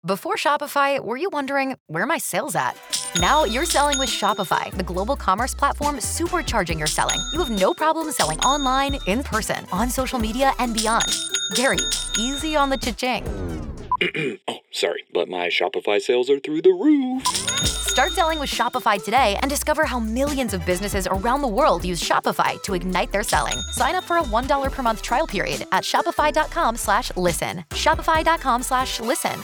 Before Shopify, were you wondering, where are my sales at? Now you're selling with Shopify, the global commerce platform supercharging your selling. You have no problem selling online, in person, on social media, and beyond. Gary, easy on the cha-ching. Oh, sorry, but my Shopify sales are through the roof. Start selling with Shopify today and discover how millions of businesses around the world use Shopify to ignite their selling. Sign up for a $1 per month trial period at shopify.com/listen. Shopify.com/listen.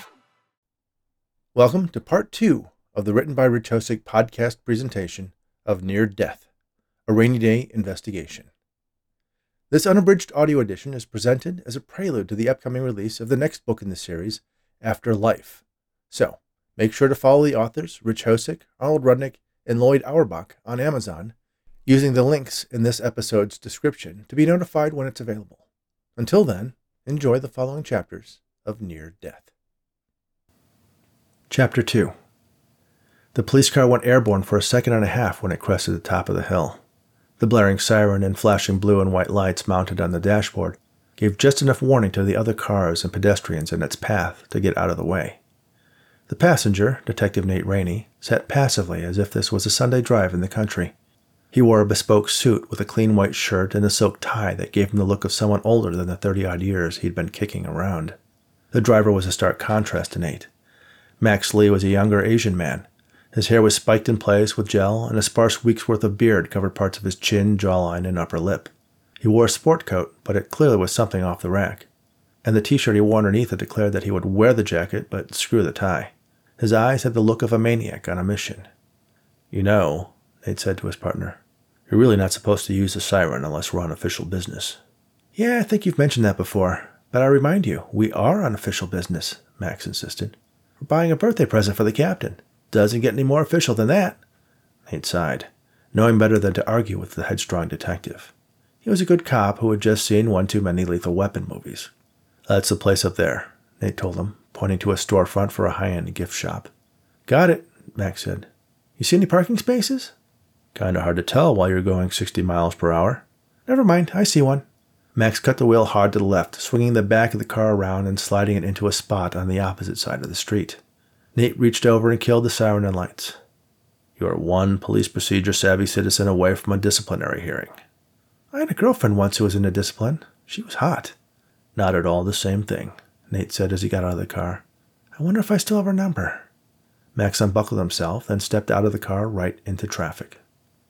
Welcome to part 2 of the Written by Rich Hosick podcast presentation of Near Death, a Rainy Day Investigation. This unabridged audio edition is presented as a prelude to the upcoming release of the next book in the series, After Life. So, make sure to follow the authors Rich Hosick, Arnold Rudnick, and Lloyd Auerbach on Amazon, using the links in this episode's description to be notified when it's available. Until then, enjoy the following chapters of Near Death. Chapter 2. The police car went airborne for a second and a half when it crested the top of the hill. The blaring siren and flashing blue and white lights mounted on the dashboard gave just enough warning to the other cars and pedestrians in its path to get out of the way. The passenger, Detective Nate Rainey, sat passively as if this was a Sunday drive in the country. He wore a bespoke suit with a clean white shirt and a silk tie that gave him the look of someone older than the 30-odd years he'd been kicking around. The driver was a stark contrast to Nate. Max Lee was a younger Asian man. His hair was spiked in place with gel, and a sparse week's worth of beard covered parts of his chin, jawline, and upper lip. He wore a sport coat, but it clearly was something off the rack. And the t-shirt he wore underneath it declared that he would wear the jacket, but screw the tie. His eyes had the look of a maniac on a mission. "You know," Nate said to his partner, "you're really not supposed to use the siren unless we're on official business." "Yeah, I think you've mentioned that before. But I remind you, we are on official business," Max insisted. "We're buying a birthday present for the captain. Doesn't get any more official than that." Nate sighed, knowing better than to argue with the headstrong detective. He was a good cop who had just seen one too many Lethal Weapon movies. "That's the place up there," Nate told him, pointing to a storefront for a high-end gift shop. "Got it," Max said. "You see any parking spaces?" "Kinda hard to tell while you're going 60 miles per hour." "Never mind, I see one." Max cut the wheel hard to the left, swinging the back of the car around and sliding it into a spot on the opposite side of the street. Nate reached over and killed the siren and lights. "You are one police procedure-savvy citizen away from a disciplinary hearing." "I had a girlfriend once who was into discipline. She was hot." "Not at all the same thing," Nate said as he got out of the car. "I wonder if I still have her number." Max unbuckled himself, then stepped out of the car right into traffic.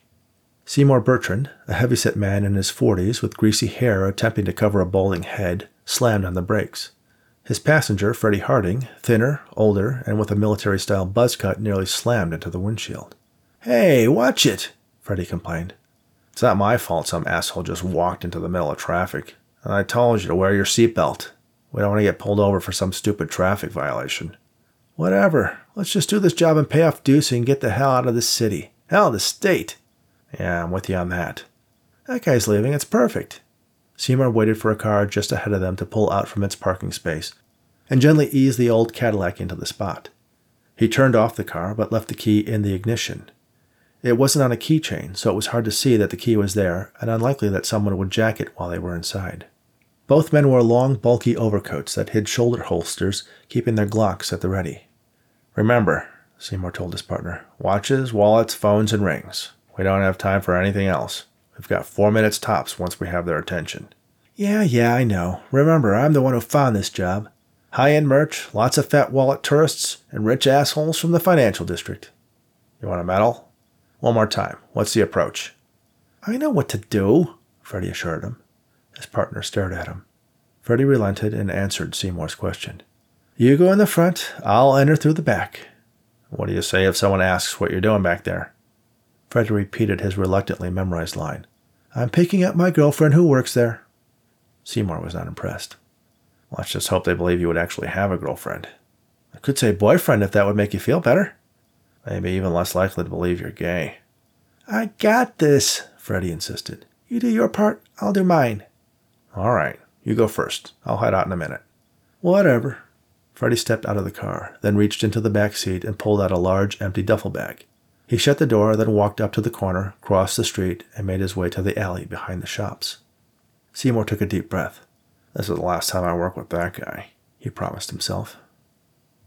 Seymour Bertrand, a heavyset man in his 40s with greasy hair attempting to cover a balding head, slammed on the brakes. His passenger, Freddie Harding, thinner, older, and with a military-style buzz cut, nearly slammed into the windshield. "Hey, watch it!" Freddie complained. "It's not my fault some asshole just walked into the middle of traffic. And I told you to wear your seatbelt. We don't want to get pulled over for some stupid traffic violation." "Whatever. Let's just do this job and pay off Ducey and get the hell out of this city. Hell, the state." "Yeah, I'm with you on that." "That guy's leaving. It's perfect." Seymour waited for a car just ahead of them to pull out from its parking space and gently ease the old Cadillac into the spot. He turned off the car but left the key in the ignition. It wasn't on a keychain, so it was hard to see that the key was there and unlikely that someone would jack it while they were inside. Both men wore long, bulky overcoats that hid shoulder holsters, keeping their Glocks at the ready. "Remember," Seymour told his partner, "watches, wallets, phones, and rings. We don't have time for anything else. We've got 4 minutes tops once we have their attention." Yeah, I know. Remember, I'm the one who found this job. High-end merch, lots of fat wallet tourists, and rich assholes from the financial district." "You want a medal?" "One more time. What's the approach?" "I know what to do," Freddie assured him. His partner stared at him. Freddie relented and answered Seymour's question. "You go in the front. I'll enter through the back." "What do you say if someone asks what you're doing back there?" Freddie repeated his reluctantly memorized line. "I'm picking up my girlfriend who works there." Seymour was not impressed. "Let's just hope they believe you would actually have a girlfriend." "I could say boyfriend if that would make you feel better." "Maybe even less likely to believe you're gay." "I got this," Freddie insisted. "You do your part, I'll do mine." "All right, you go first. I'll head out in a minute." "Whatever." Freddie stepped out of the car, then reached into the back seat and pulled out a large, empty duffel bag. He shut the door, then walked up to the corner, crossed the street, and made his way to the alley behind the shops. Seymour took a deep breath. "This is the last time I work with that guy," he promised himself.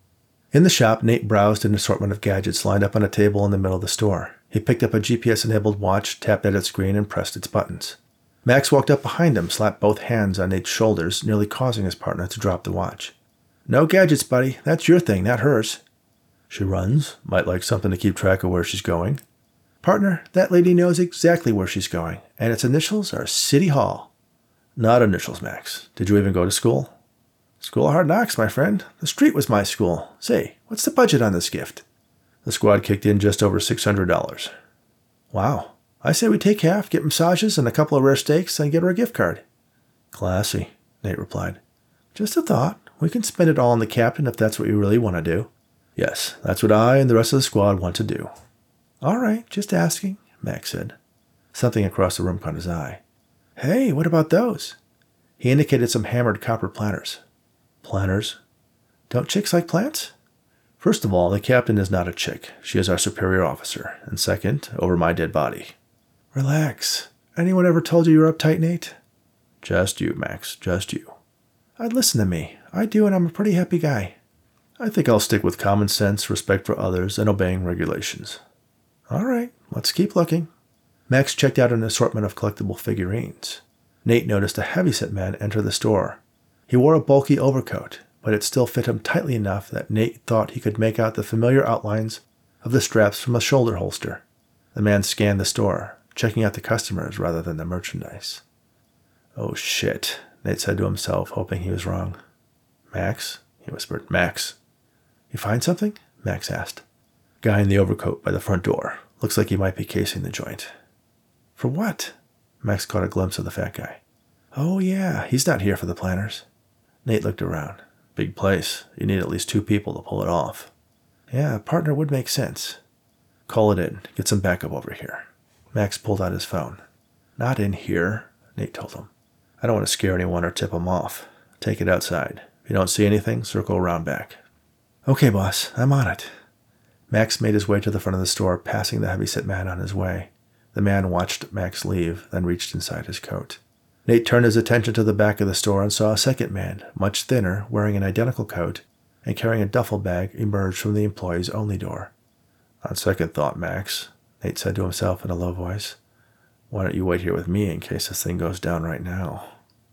In the shop, Nate browsed an assortment of gadgets lined up on a table in the middle of the store. He picked up a GPS-enabled watch, tapped at its screen, and pressed its buttons. Max walked up behind him, slapped both hands on Nate's shoulders, nearly causing his partner to drop the watch. "No gadgets, buddy. That's your thing, not hers." "She runs. Might like something to keep track of where she's going." "Partner, that lady knows exactly where she's going, and its initials are City Hall." "Not initials, Max. Did you even go to school?" "School of hard knocks, my friend. The street was my school. Say, what's the budget on this gift?" The squad kicked in just over $600. "Wow. I say we take half, get massages and a couple of rare steaks, and get her a gift card." "Classy," Nate replied. "Just a thought. We can spend it all on the captain if that's what you really want to do." "Yes, that's what I and the rest of the squad want to do." "All right, just asking," Max said. Something across the room caught his eye. "Hey, what about those?" He indicated some hammered copper planters. "Planters? Don't chicks like plants?" "First of all, the captain is not a chick. She is our superior officer. And second, over my dead body." "Relax. Anyone ever told you you're uptight, Nate?" "Just you, Max. Just you." "I'd listen to me. I do, and I'm a pretty happy guy." "I think I'll stick with common sense, respect for others, and obeying regulations." "All right, let's keep looking." Max checked out an assortment of collectible figurines. Nate noticed a heavyset man enter the store. He wore a bulky overcoat, but it still fit him tightly enough that Nate thought he could make out the familiar outlines of the straps from a shoulder holster. The man scanned the store, checking out the customers rather than the merchandise. "Oh shit," Nate said to himself, hoping he was wrong. "Max?" he whispered. "Max." "You find something?" Max asked. "Guy in the overcoat by the front door. Looks like he might be casing the joint." "For what?" Max caught a glimpse of the fat guy. "Oh yeah, he's not here for the planners." Nate looked around. "Big place. You need at least 2 people to pull it off." "Yeah, a partner would make sense." "Call it in. Get some backup over here." Max pulled out his phone. "Not in here," Nate told him. "I don't want to scare anyone or tip them off. Take it outside. If you don't see anything, circle around back." "Okay, boss. I'm on it." Max made his way to the front of the store, passing the heavyset man on his way. The man watched Max leave, then reached inside his coat. Nate turned his attention to the back of the store and saw a second man, much thinner, wearing an identical coat, and carrying a duffel bag, emerge from the employees-only door. "On second thought, Max," Nate said to himself in a low voice, "why don't you wait here with me in case this thing goes down right now?"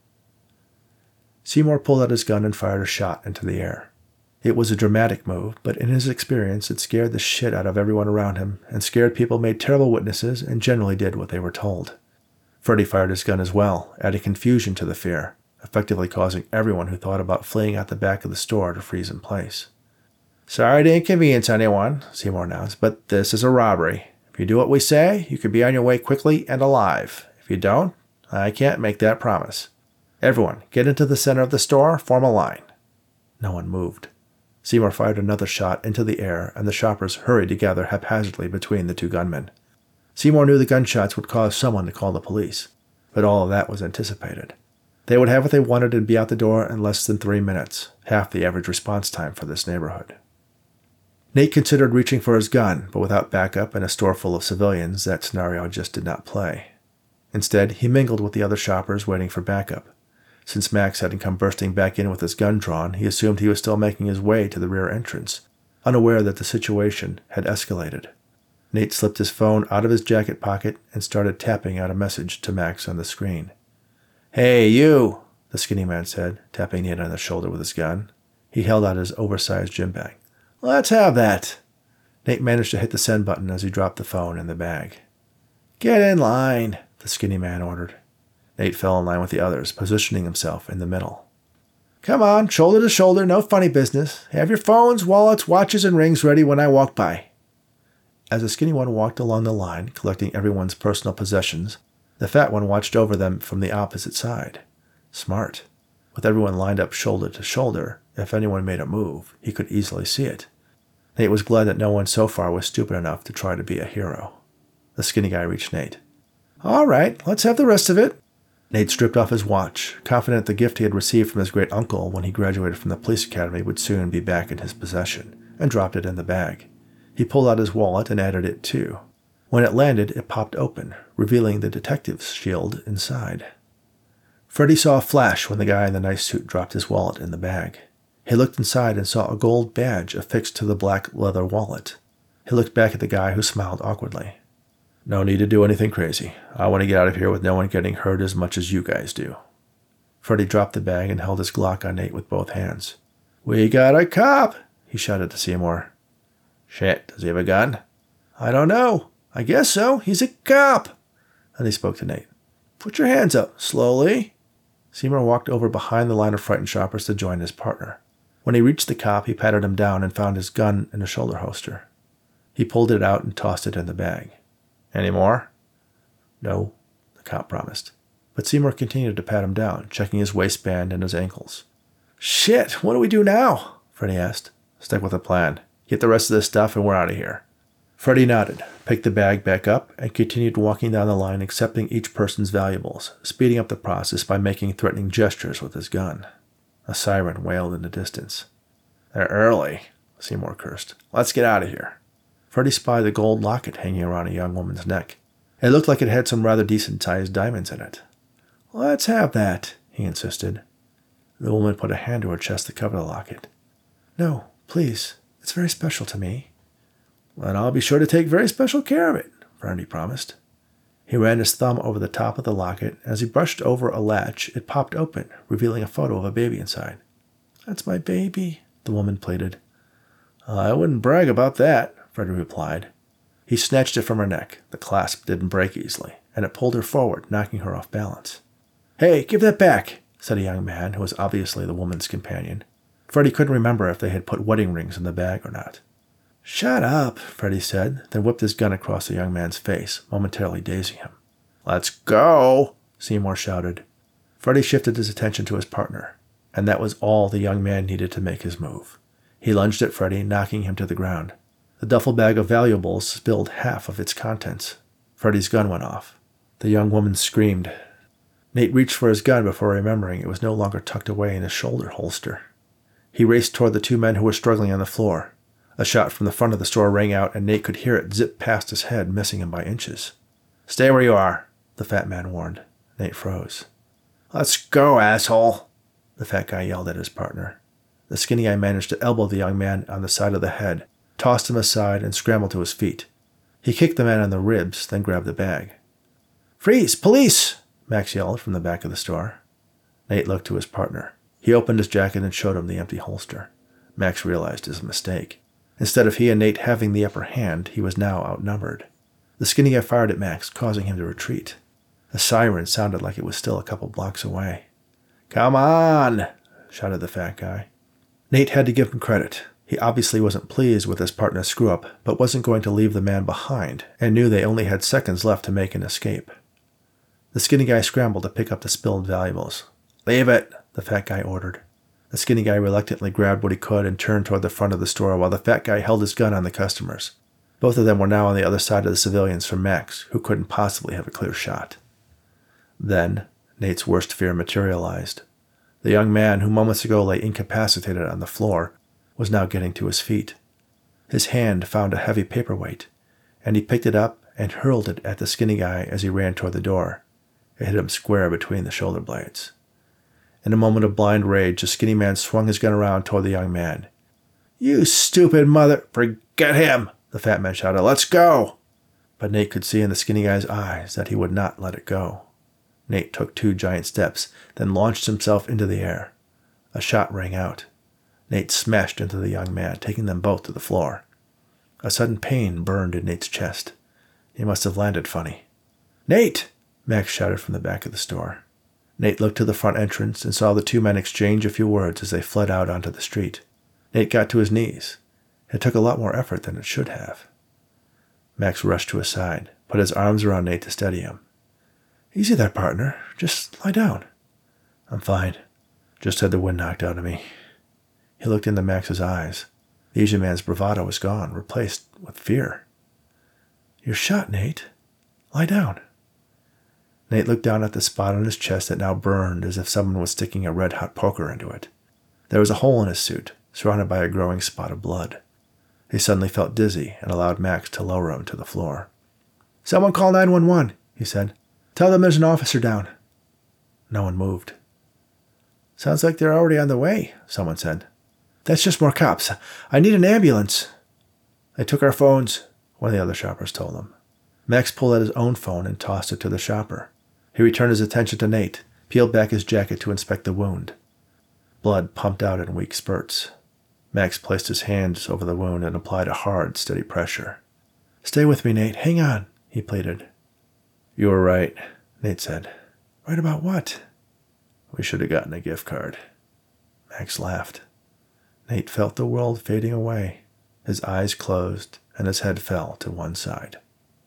Seymour pulled out his gun and fired a shot into the air. It was a dramatic move, but in his experience it scared the shit out of everyone around him, and scared people made terrible witnesses and generally did what they were told. Freddie fired his gun as well, adding confusion to the fear, effectively causing everyone who thought about fleeing out the back of the store to freeze in place. "Sorry to inconvenience anyone," Seymour announced, "but this is a robbery. If you do what we say, you could be on your way quickly and alive. If you don't, I can't make that promise. Everyone, get into the center of the store, form a line." No one moved. Seymour fired another shot into the air, and the shoppers hurried together haphazardly between the 2 gunmen. Seymour knew the gunshots would cause someone to call the police, but all of that was anticipated. They would have what they wanted and be out the door in less than 3 minutes, half the average response time for this neighborhood. Nate considered reaching for his gun, but without backup in a store full of civilians, that scenario just did not play. Instead, he mingled with the other shoppers waiting for backup. Since Max hadn't come bursting back in with his gun drawn, he assumed he was still making his way to the rear entrance, unaware that the situation had escalated. Nate slipped his phone out of his jacket pocket and started tapping out a message to Max on the screen. "Hey, you," the skinny man said, tapping Nate on the shoulder with his gun. He held out his oversized gym bag. "Let's have that." Nate managed to hit the send button as he dropped the phone in the bag. "Get in line," the skinny man ordered. Nate fell in line with the others, positioning himself in the middle. "Come on, shoulder to shoulder, no funny business. Have your phones, wallets, watches, and rings ready when I walk by." As the skinny one walked along the line, collecting everyone's personal possessions, the fat one watched over them from the opposite side. Smart. With everyone lined up shoulder to shoulder, if anyone made a move, he could easily see it. Nate was glad that no one so far was stupid enough to try to be a hero. The skinny guy reached Nate. "All right, let's have the rest of it." Nate stripped off his watch, confident the gift he had received from his great-uncle when he graduated from the police academy would soon be back in his possession, and dropped it in the bag. He pulled out his wallet and added it too. When it landed, it popped open, revealing the detective's shield inside. Freddie saw a flash when the guy in the nice suit dropped his wallet in the bag. He looked inside and saw a gold badge affixed to the black leather wallet. He looked back at the guy, who smiled awkwardly. No need to do anything crazy. I want to get out of here with no one getting hurt as much as you guys do. Freddy dropped the bag and held his Glock on Nate with both hands. We got a cop, he shouted to Seymour. Shit, does he have a gun? I don't know. I guess so. He's a cop. Then he spoke to Nate. Put your hands up, slowly. Seymour walked over behind the line of frightened shoppers to join his partner. When he reached the cop, he patted him down and found his gun in a shoulder holster. He pulled it out and tossed it in the bag. Any more? No, the cop promised. But Seymour continued to pat him down, checking his waistband and his ankles. Shit, what do we do now? Freddy asked. Stick with the plan. Get the rest of this stuff and we're out of here. Freddy nodded, picked the bag back up, and continued walking down the line, accepting each person's valuables, speeding up the process by making threatening gestures with his gun. A siren wailed in the distance. They're early, Seymour cursed. Let's get out of here. Freddy spied the gold locket hanging around a young woman's neck. It looked like it had some rather decent-sized diamonds in it. Let's have that, he insisted. The woman put a hand to her chest to cover the locket. No, please. It's very special to me. Then I'll be sure to take very special care of it, Freddy promised. He ran his thumb over the top of the locket. As he brushed over a latch, it popped open, revealing a photo of a baby inside. That's my baby, the woman pleaded. I wouldn't brag about that, Freddy replied. He snatched it from her neck. The clasp didn't break easily, and it pulled her forward, knocking her off balance. Hey, give that back, said a young man who was obviously the woman's companion. Freddy couldn't remember if they had put wedding rings in the bag or not. Shut up, Freddy said, then whipped his gun across the young man's face, momentarily dazing him. Let's go, Seymour shouted. Freddy shifted his attention to his partner, and that was all the young man needed to make his move. He lunged at Freddy, knocking him to the ground. The duffel bag of valuables spilled half of its contents. Freddy's gun went off. The young woman screamed. Nate reached for his gun before remembering it was no longer tucked away in his shoulder holster. He raced toward the two men who were struggling on the floor. A shot from the front of the store rang out, and Nate could hear it zip past his head, missing him by inches. Stay where you are, the fat man warned. Nate froze. Let's go, asshole, the fat guy yelled at his partner. The skinny guy managed to elbow the young man on the side of the head, tossed him aside, and scrambled to his feet. He kicked the man on the ribs, then grabbed the bag. Freeze! Police! Max yelled from the back of the store. Nate looked to his partner. He opened his jacket and showed him the empty holster. Max realized his mistake. Instead of he and Nate having the upper hand, he was now outnumbered. The skinny guy fired at Max, causing him to retreat. A siren sounded like it was still a couple blocks away. Come on, shouted the fat guy. Nate had to give him credit. He obviously wasn't pleased with his partner's screw-up, but wasn't going to leave the man behind, and knew they only had seconds left to make an escape. The skinny guy scrambled to pick up the spilled valuables. Leave it, the fat guy ordered. The skinny guy reluctantly grabbed what he could and turned toward the front of the store while the fat guy held his gun on the customers. Both of them were now on the other side of the civilians from Max, who couldn't possibly have a clear shot. Then, Nate's worst fear materialized. The young man, who moments ago lay incapacitated on the floor, was now getting to his feet. His hand found a heavy paperweight, and he picked it up and hurled it at the skinny guy as he ran toward the door. It hit him square between the shoulder blades. In a moment of blind rage, the skinny man swung his gun around toward the young man. You stupid mother... Forget him, the fat man shouted. Let's go! But Nate could see in the skinny guy's eyes that he would not let it go. Nate took 2 giant steps, then launched himself into the air. A shot rang out. Nate smashed into the young man, taking them both to the floor. A sudden pain burned in Nate's chest. He must have landed funny. Nate! Max shouted from the back of the store. Nate looked to the front entrance and saw the 2 men exchange a few words as they fled out onto the street. Nate got to his knees. It took a lot more effort than it should have. Max rushed to his side, put his arms around Nate to steady him. Easy there, partner. Just lie down. I'm fine. Just had the wind knocked out of me. He looked into Max's eyes. The Asian man's bravado was gone, replaced with fear. You're shot, Nate. Lie down. Nate looked down at the spot on his chest that now burned as if someone was sticking a red-hot poker into it. There was a hole in his suit, surrounded by a growing spot of blood. He suddenly felt dizzy and allowed Max to lower him to the floor. Someone call 911, he said. Tell them there's an officer down. No one moved. Sounds like they're already on the way, someone said. That's just more cops. I need an ambulance. They took our phones, one of the other shoppers told him. Max pulled out his own phone and tossed it to the shopper. He returned his attention to Nate, peeled back his jacket to inspect the wound. Blood pumped out in weak spurts. Max placed his hands over the wound and applied a hard, steady pressure. Stay with me, Nate. Hang on, he pleaded. You were right, Nate said. Right about what? We should have gotten a gift card. Max laughed. Nate felt the world fading away. His eyes closed and his head fell to one side.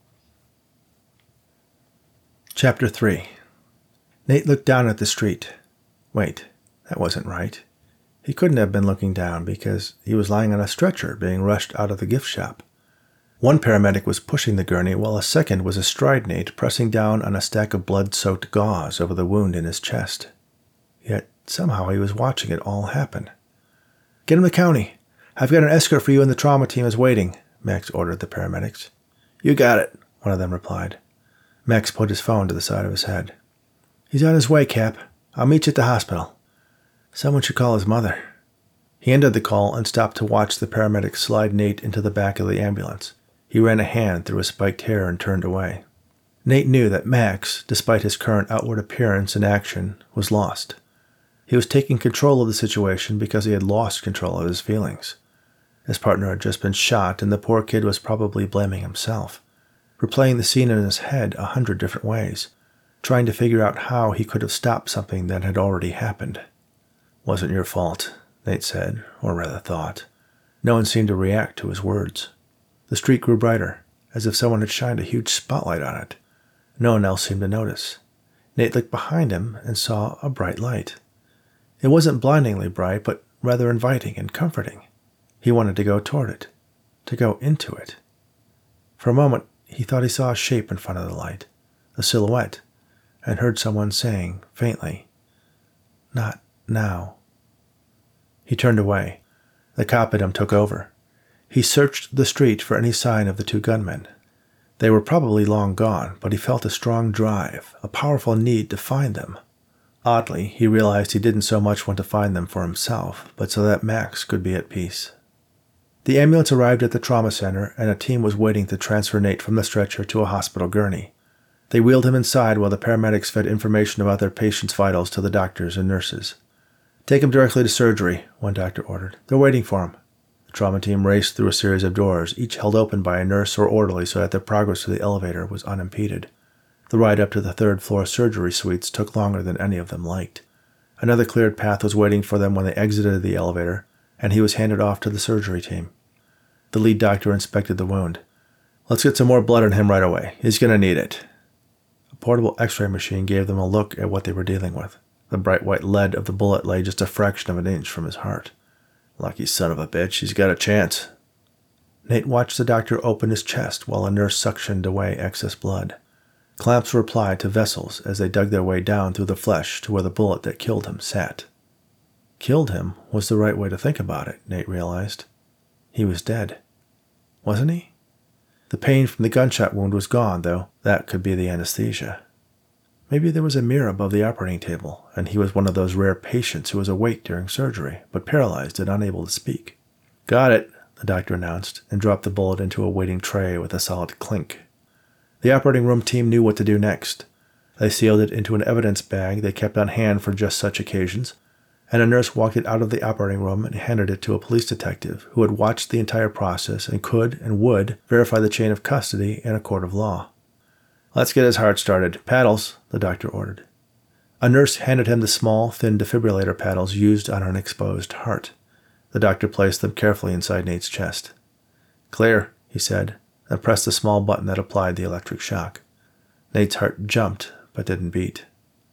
Chapter 3. Nate looked down at the street. Wait, that wasn't right. He couldn't have been looking down because he was lying on a stretcher being rushed out of the gift shop. One paramedic was pushing the gurney while a second was astride Nate, pressing down on a stack of blood-soaked gauze over the wound in his chest. Yet somehow he was watching it all happen. Get him to county. I've got an escort for you and the trauma team is waiting, Max ordered the paramedics. You got it, one of them replied. Max put his phone to the side of his head. He's on his way, Cap. I'll meet you at the hospital. Someone should call his mother. He ended the call and stopped to watch the paramedics slide Nate into the back of the ambulance. He ran a hand through his spiked hair and turned away. Nate knew that Max, despite his current outward appearance and action, was lost. He was taking control of the situation because he had lost control of his feelings. His partner had just been shot, and the poor kid was probably blaming himself, replaying the scene in his head 100 different ways, trying to figure out how he could have stopped something that had already happened. Wasn't your fault, Nate said, or rather thought. No one seemed to react to his words. The street grew brighter, as if someone had shined a huge spotlight on it. No one else seemed to notice. Nate looked behind him and saw a bright light. It wasn't blindingly bright, but rather inviting and comforting. He wanted to go toward it, to go into it. For a moment, he thought he saw a shape in front of the light, a silhouette, and heard someone saying, faintly, "Not now." He turned away. The cop in him took over. He searched the street for any sign of the two gunmen. They were probably long gone, but he felt a strong drive, a powerful need to find them. Oddly, he realized he didn't so much want to find them for himself, but so that Max could be at peace. The ambulance arrived at the trauma center, and a team was waiting to transfer Nate from the stretcher to a hospital gurney. They wheeled him inside while the paramedics fed information about their patient's vitals to the doctors and nurses. Take him directly to surgery, one doctor ordered. They're waiting for him. The trauma team raced through a series of doors, each held open by a nurse or orderly so that their progress to the elevator was unimpeded. The ride up to the third-floor surgery suites took longer than any of them liked. Another cleared path was waiting for them when they exited the elevator, and he was handed off to the surgery team. The lead doctor inspected the wound. Let's get some more blood on him right away. He's going to need it. A portable x-ray machine gave them a look at what they were dealing with. The bright white lead of the bullet lay just a fraction of an inch from his heart. Lucky son of a bitch, he's got a chance. Nate watched the doctor open his chest while a nurse suctioned away excess blood. Clamps were applied to vessels as they dug their way down through the flesh to where the bullet that killed him sat. Killed him was the right way to think about it, Nate realized. He was dead. Wasn't he? The pain from the gunshot wound was gone, though. That could be the anesthesia. Maybe there was a mirror above the operating table, and he was one of those rare patients who was awake during surgery, but paralyzed and unable to speak. Got it, the doctor announced, and dropped the bullet into a waiting tray with a solid clink. The operating room team knew what to do next. They sealed it into an evidence bag they kept on hand for just such occasions, and a nurse walked it out of the operating room and handed it to a police detective who had watched the entire process and could and would verify the chain of custody in a court of law. Let's get his heart started. Paddles, the doctor ordered. A nurse handed him the small, thin defibrillator paddles used on an exposed heart. The doctor placed them carefully inside Nate's chest. Clear, he said, and pressed the small button that applied the electric shock. Nate's heart jumped, but didn't beat.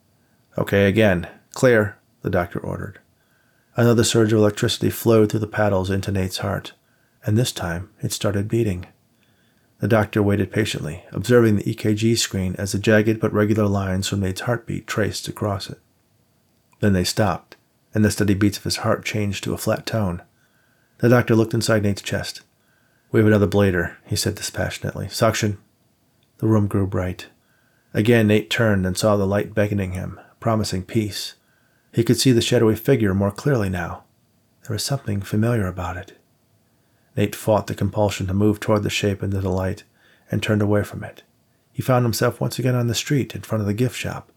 Okay, again. Clear, the doctor ordered. Another surge of electricity flowed through the paddles into Nate's heart, and this time it started beating. The doctor waited patiently, observing the EKG screen as the jagged but regular lines from Nate's heartbeat traced across it. Then they stopped, and the steady beats of his heart changed to a flat tone. The doctor looked inside Nate's chest. We have another blader, he said dispassionately. Suction. The room grew bright. Again Nate turned and saw the light beckoning him, promising peace. He could see the shadowy figure more clearly now. There was something familiar about it. Nate fought the compulsion to move toward the shape into the light and turned away from it. He found himself once again on the street in front of the gift shop.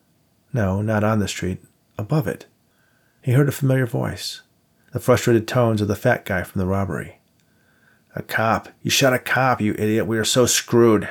No, not on the street, above it. He heard a familiar voice, the frustrated tones of the fat guy from the robbery. "A cop! You shot a cop, you idiot! We are so screwed!"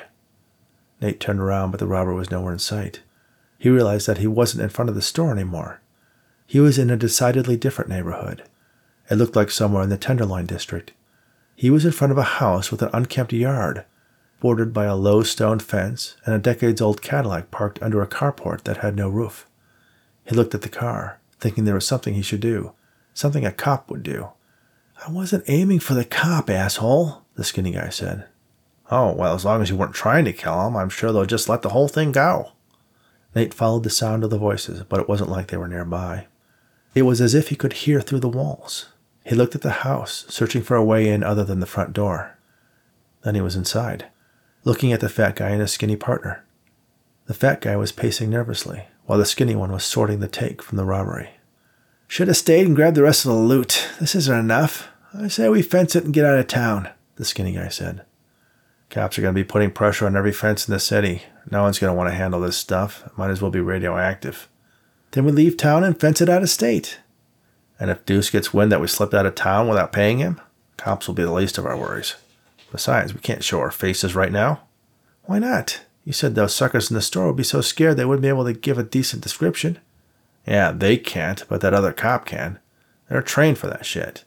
Nate turned around, but the robber was nowhere in sight. He realized that he wasn't in front of the store anymore. He was in a decidedly different neighborhood. It looked like somewhere in the Tenderloin district. He was in front of a house with an unkempt yard, bordered by a low stone fence and a decades-old Cadillac parked under a carport that had no roof. He looked at the car, thinking there was something he should do, something a cop would do. "I wasn't aiming for the cop, asshole," the skinny guy said. "Oh, well, as long as you weren't trying to kill him, I'm sure they'll just let the whole thing go." Nate followed the sound of the voices, but it wasn't like they were nearby. It was as if he could hear through the walls. He looked at the house, searching for a way in other than the front door. Then he was inside, looking at the fat guy and his skinny partner. The fat guy was pacing nervously, while the skinny one was sorting the take from the robbery. "Should have stayed and grabbed the rest of the loot. This isn't enough. I say we fence it and get out of town," the skinny guy said. "Cops are going to be putting pressure on every fence in the city. No one's going to want to handle this stuff. It might as well be radioactive. Then we leave town and fence it out of state. And if Deuce gets wind that we slipped out of town without paying him, cops will be the least of our worries. Besides, we can't show our faces right now." "Why not? You said those suckers in the store would be so scared they wouldn't be able to give a decent description." "Yeah, they can't, but that other cop can. They're trained for that shit."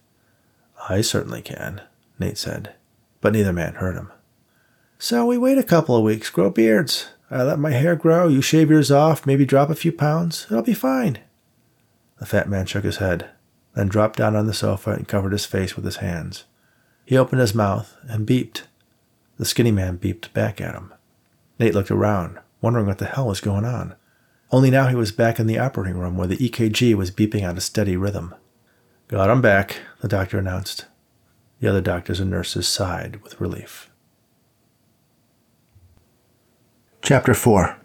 "I certainly can," Nate said, but neither man heard him. "So we wait a couple of weeks, grow beards. I let my hair grow, you shave yours off, maybe drop a few pounds. It'll be fine." The fat man shook his head, then dropped down on the sofa and covered his face with his hands. He opened his mouth and beeped. The skinny man beeped back at him. Nate looked around, wondering what the hell was going on. Only now he was back in the operating room where the EKG was beeping out a steady rhythm. "Got him back," the doctor announced. The other doctors and nurses sighed with relief. Chapter 4.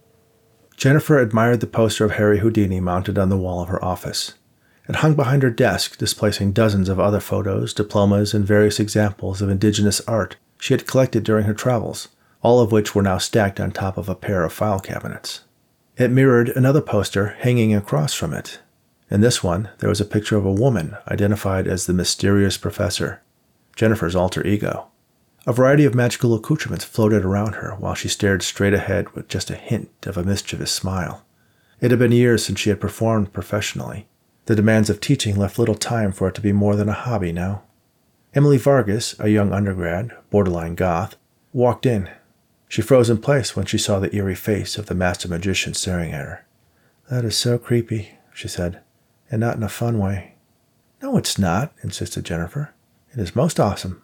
Jennifer admired the poster of Harry Houdini mounted on the wall of her office. It hung behind her desk, displacing dozens of other photos, diplomas, and various examples of indigenous art she had collected during her travels, all of which were now stacked on top of a pair of file cabinets. It mirrored another poster hanging across from it. In this one, there was a picture of a woman identified as the mysterious professor, Jennifer's alter ego. A variety of magical accoutrements floated around her while she stared straight ahead with just a hint of a mischievous smile. It had been years since she had performed professionally. The demands of teaching left little time for it to be more than a hobby now. Emily Vargas, a young undergrad, borderline goth, walked in. She froze in place when she saw the eerie face of the master magician staring at her. "That is so creepy," she said, "and not in a fun way." "No, it's not," insisted Jennifer. "It is most awesome."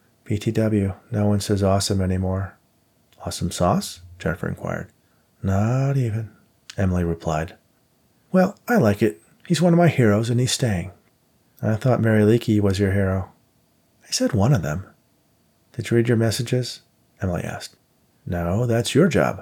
"BTW, no one says awesome anymore." "Awesome sauce?" Jennifer inquired. "Not even," Emily replied. "Well, I like it. He's one of my heroes, and he's staying." "I thought Mary Leakey was your hero." "I said one of them." "Did you read your messages?" Emily asked. "No, that's your job."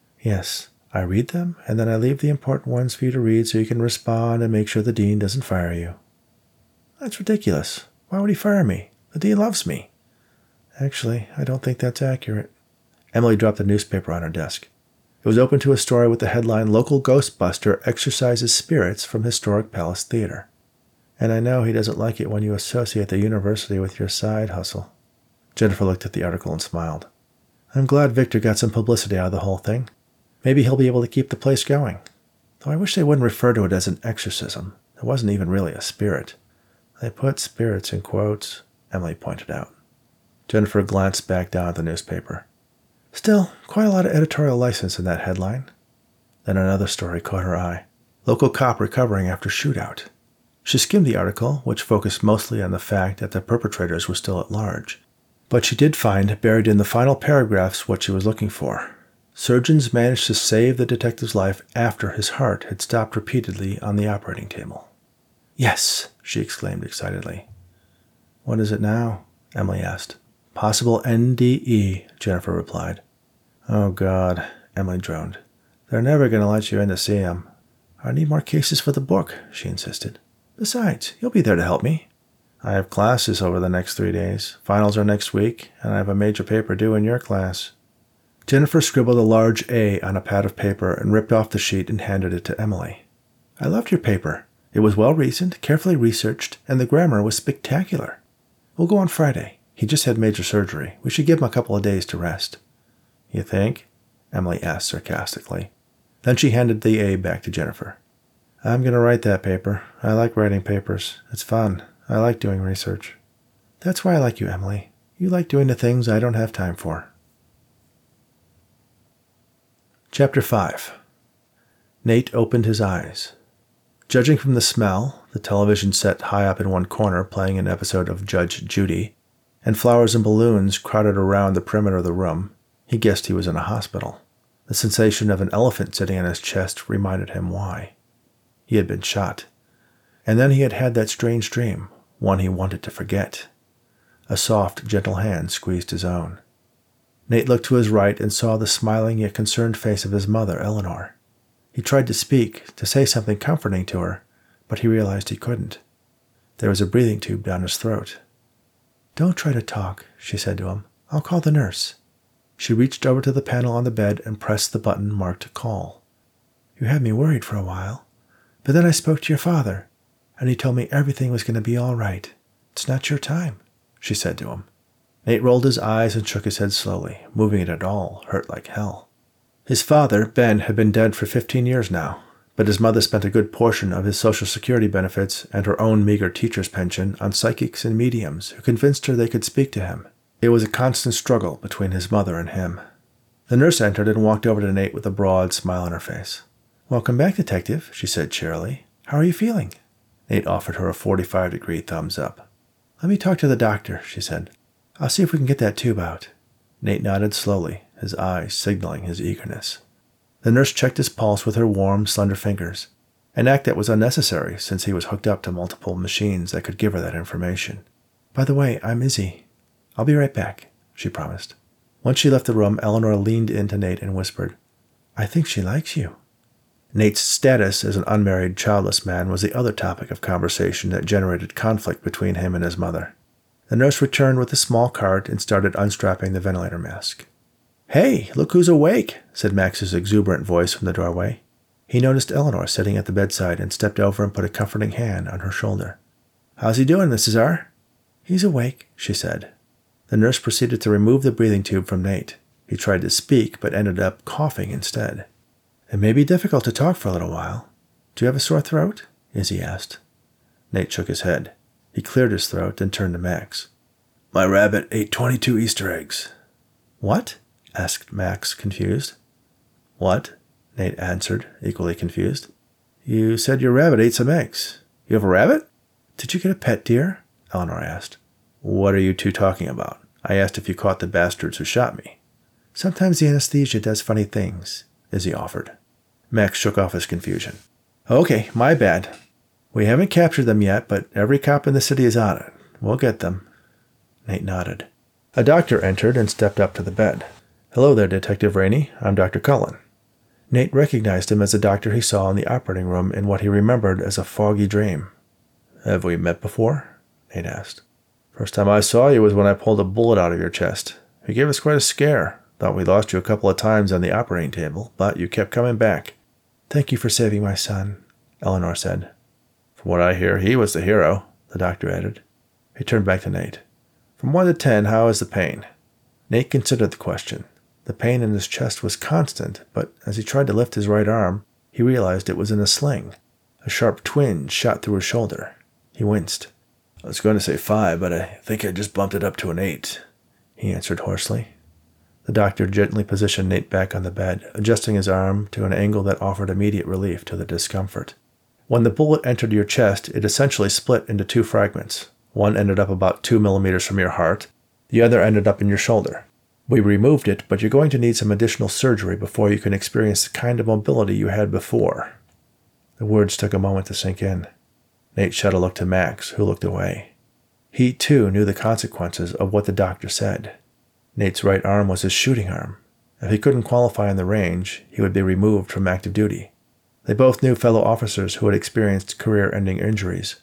"Yes, I read them, and then I leave the important ones for you to read so you can respond and make sure the dean doesn't fire you." "That's ridiculous. Why would he fire me? The dean loves me." "Actually, I don't think that's accurate." Emily dropped the newspaper on her desk. It was open to a story with the headline, "Local Ghostbuster Exorcises Spirits from Historic Palace Theater." "And I know he doesn't like it when you associate the university with your side hustle." Jennifer looked at the article and smiled. "I'm glad Victor got some publicity out of the whole thing. Maybe he'll be able to keep the place going. Though I wish they wouldn't refer to it as an exorcism. There wasn't even really a spirit." "They put spirits in quotes," Emily pointed out. Jennifer glanced back down at the newspaper. "Still, quite a lot of editorial license in that headline." Then another story caught her eye. "Local cop recovering after shootout." She skimmed the article, which focused mostly on the fact that the perpetrators were still at large. But she did find, buried in the final paragraphs, what she was looking for. Surgeons managed to save the detective's life after his heart had stopped repeatedly on the operating table. "Yes!" she exclaimed excitedly. "What is it now?" Emily asked. "Possible NDE," Jennifer replied. "Oh, God," Emily droned. "They're never going to let you in to see him." "I need more cases for the book," she insisted. Besides, you'll be there to help me. I have classes over the next 3 days. Finals are next week, and I have a major paper due in your class. Jennifer scribbled a large A on a pad of paper and ripped off the sheet and handed it to Emily. I loved your paper. It was well-reasoned, carefully researched, and the grammar was spectacular. We'll go on Friday. He just had major surgery. We should give him a couple of days to rest. You think? Emily asked sarcastically. Then she handed the A back to Jennifer. I'm going to write that paper. I like writing papers. It's fun. I like doing research. That's why I like you, Emily. You like doing the things I don't have time for. Chapter 5. Nate opened his eyes. Judging from the smell, the television set high up in one corner playing an episode of Judge Judy, and flowers and balloons crowded around the perimeter of the room, he guessed he was in a hospital. The sensation of an elephant sitting on his chest reminded him why. He had been shot. And then he had had that strange dream, one he wanted to forget. A soft, gentle hand squeezed his own. Nate looked to his right and saw the smiling yet concerned face of his mother, Eleanor. He tried to speak, to say something comforting to her, but he realized he couldn't. There was a breathing tube down his throat. Don't try to talk, she said to him. I'll call the nurse. She reached over to the panel on the bed and pressed the button marked Call. You had me worried for a while, but then I spoke to your father, and he told me everything was going to be all right. It's not your time, she said to him. Nate rolled his eyes and shook his head slowly. Moving it at all hurt like hell. His father, Ben, had been dead for 15 years now, but his mother spent a good portion of his Social Security benefits and her own meager teacher's pension on psychics and mediums who convinced her they could speak to him. It was a constant struggle between his mother and him. The nurse entered and walked over to Nate with a broad smile on her face. Welcome back, Detective, she said cheerily. How are you feeling? Nate offered her a 45-degree thumbs up. Let me talk to the doctor, she said. I'll see if we can get that tube out. Nate nodded slowly, his eyes signaling his eagerness. The nurse checked his pulse with her warm, slender fingers, an act that was unnecessary since he was hooked up to multiple machines that could give her that information. By the way, I'm Izzy. I'll be right back, she promised. Once she left the room, Eleanor leaned into Nate and whispered, I think she likes you. Nate's status as an unmarried, childless man was the other topic of conversation that generated conflict between him and his mother. The nurse returned with a small cart and started unstrapping the ventilator mask. Hey, look who's awake, said Max's exuberant voice from the doorway. He noticed Eleanor sitting at the bedside and stepped over and put a comforting hand on her shoulder. How's he doing, Mrs. R? He's awake, she said. The nurse proceeded to remove the breathing tube from Nate. He tried to speak, but ended up coughing instead. It may be difficult to talk for a little while. Do you have a sore throat? Izzy asked. Nate shook his head. He cleared his throat and turned to Max. My rabbit ate 22 Easter eggs. What? Asked Max, confused. What? Nate answered, equally confused. You said your rabbit ate some eggs. You have a rabbit? Did you get a pet deer? Eleanor asked. What are you two talking about? I asked if you caught the bastards who shot me. Sometimes the anesthesia does funny things, Izzy offered. Max shook off his confusion. Okay, my bad. We haven't captured them yet, but every cop in the city is on it. We'll get them. Nate nodded. A doctor entered and stepped up to the bed. Hello there, Detective Rainey. I'm Dr. Cullen. Nate recognized him as the doctor he saw in the operating room in what he remembered as a foggy dream. Have we met before? Nate asked. First time I saw you was when I pulled a bullet out of your chest. You gave us quite a scare. Thought we lost you a couple of times on the operating table, but you kept coming back. Thank you for saving my son, Eleanor said. From what I hear, he was the hero, the doctor added. He turned back to Nate. From 1 to 10, how is the pain? Nate considered the question. The pain in his chest was constant, but as he tried to lift his right arm, he realized it was in a sling. A sharp twinge shot through his shoulder. He winced. I was going to say 5, but I think I just bumped it up to an 8, he answered hoarsely. The doctor gently positioned Nate back on the bed, adjusting his arm to an angle that offered immediate relief to the discomfort. When the bullet entered your chest, it essentially split into 2 fragments. One ended up about 2 millimeters from your heart. The other ended up in your shoulder. We removed it, but you're going to need some additional surgery before you can experience the kind of mobility you had before. The words took a moment to sink in. Nate shot a look to Max, who looked away. He, too, knew the consequences of what the doctor said. Nate's right arm was his shooting arm. If he couldn't qualify in the range, he would be removed from active duty. They both knew fellow officers who had experienced career-ending injuries,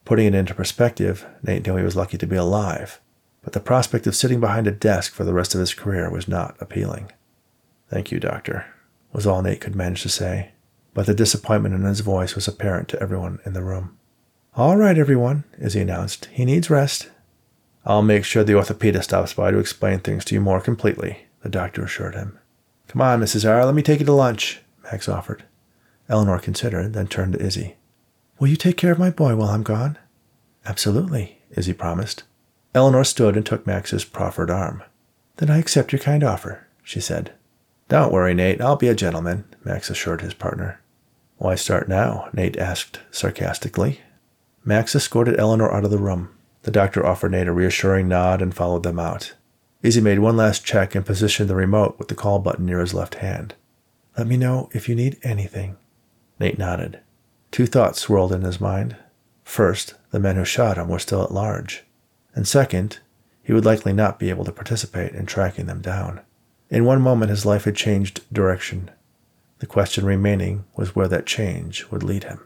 Putting it into perspective, Nate knew he was lucky to be alive, but the prospect of sitting behind a desk for the rest of his career was not appealing. "Thank you, Doctor," was all Nate could manage to say, but the disappointment in his voice was apparent to everyone in the room. "All right, everyone," Izzy announced. "He needs rest." "I'll make sure the orthopedist stops by to explain things to you more completely," the doctor assured him. "Come on, Mrs. R., let me take you to lunch," Max offered. Eleanor considered, then turned to Izzy. "Will you take care of my boy while I'm gone?" "Absolutely," Izzy promised. Eleanor stood and took Max's proffered arm. "Then I accept your kind offer," she said. "Don't worry, Nate. I'll be a gentleman," Max assured his partner. "Why start now?" Nate asked sarcastically. Max escorted Eleanor out of the room. The doctor offered Nate a reassuring nod and followed them out. Izzy made one last check and positioned the remote with the call button near his left hand. "Let me know if you need anything." Nate nodded. Two thoughts swirled in his mind. First, the men who shot him were still at large. And second, he would likely not be able to participate in tracking them down. In one moment, his life had changed direction. The question remaining was where that change would lead him.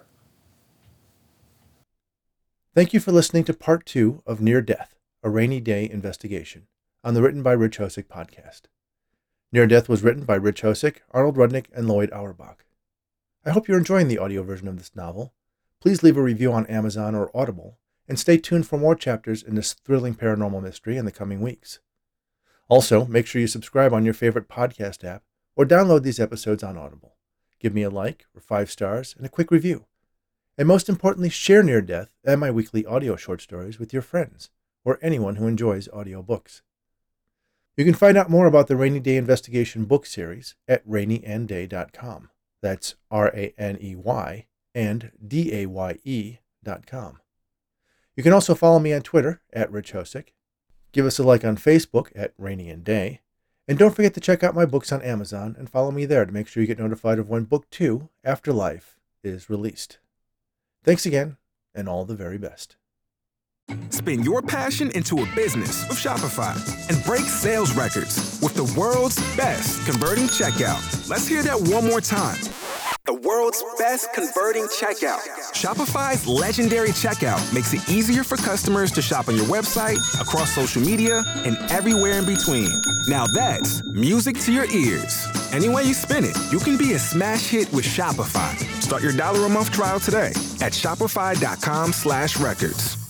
Thank you for listening to Part 2 of Near Death, A Rainy Day Investigation, on the Written by Rich Hosick podcast. Near Death was written by Rich Hosick, Arnold Rudnick, and Lloyd Auerbach. I hope you're enjoying the audio version of this novel. Please leave a review on Amazon or Audible, and stay tuned for more chapters in this thrilling paranormal mystery in the coming weeks. Also, make sure you subscribe on your favorite podcast app or download these episodes on Audible. Give me a like or 5 stars and a quick review. And most importantly, share Near Death and my weekly audio short stories with your friends or anyone who enjoys audiobooks. You can find out more about the Rainy Day Investigation book series at rainyanday.com. That's RANEY and DAYE.com. You can also follow me on Twitter at Rich Hosick. Give us a like on Facebook at Rainy and Day. And don't forget to check out my books on Amazon and follow me there to make sure you get notified of when Book 2, Afterlife, is released. Thanks again, and all the very best. Spin your passion into a business with Shopify and break sales records with the world's best converting checkout. Let's hear that one more time. The world's best converting checkout. Shopify's legendary checkout makes it easier for customers to shop on your website, across social media, and everywhere in between. Now that's music to your ears. Any way you spin it, you can be a smash hit with Shopify. Start your $1 a month trial today at shopify.com/records.